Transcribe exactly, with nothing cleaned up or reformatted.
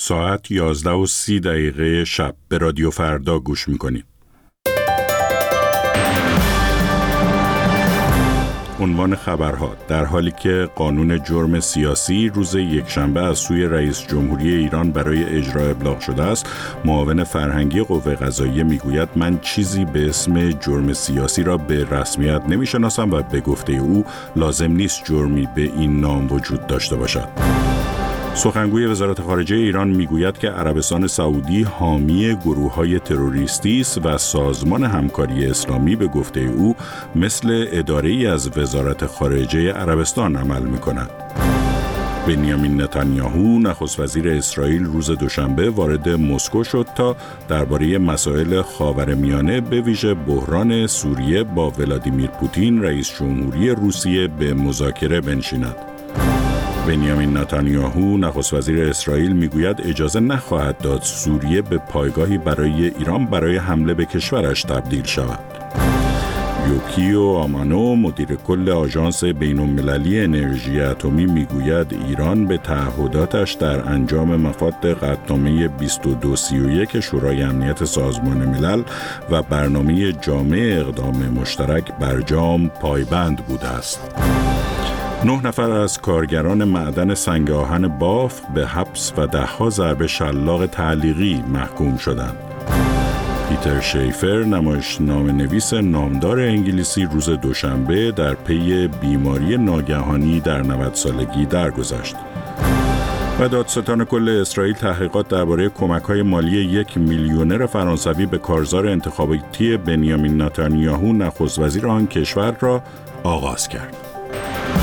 ساعت یازده و سی دقیقه شب به رادیو فردا گوش میکنید. عنوان خبرها: در حالی که قانون جرم سیاسی روز یکشنبه از سوی رئیس جمهوری ایران برای اجرا ابلاغ شده است، معاون فرهنگی قوه قضاییه میگوید من چیزی به اسم جرم سیاسی را به رسمیت نمیشناسم و به گفته او لازم نیست جرمی به این نام وجود داشته باشد. سخنگوی وزارت خارجه ایران میگوید که عربستان سعودی حامی گروه‌های تروریستی است و سازمان همکاری اسلامی به گفته او مثل اداره‌ای از وزارت خارجه عربستان عمل می‌کند. بنیامین نتانیاهو نخست وزیر اسرائیل روز دوشنبه وارد مسکو شد تا درباره مسائل خاورمیانه به ویژه بحران سوریه با ولادیمیر پوتین رئیس جمهوری روسیه به مذاکره بنشیند. بنیامین نتانیاهو نخست وزیر اسرائیل میگوید اجازه نخواهد داد سوریه به پایگاهی برای ایران برای حمله به کشورش تبدیل شود. یوکیو آمانو مدیر کل آژانس بین‌المللی انرژی اتمی میگوید ایران به تعهداتش در انجام مفاد قطعنامه بیست و دو سی و یک شورای امنیت سازمان ملل و برنامه جامع اقدام مشترک برجام پایبند بوده است. نه نفر از کارگران معدن سنگ آهن بافق به حبس و ده‌ها ضربه شلاق تعلیقی محکوم شدند. پیتر شیفر نمایشنامه‌نویس نامدار انگلیسی روز دوشنبه در پی بیماری ناگهانی در نود سالگی درگذشت. و دادستان کل اسرائیل تحقیقات درباره کمک‌های مالی یک میلیونر فرانسوی به کارزار انتخاباتی بنیامین نتانیاهو نخست وزیر آن کشور را آغاز کرد.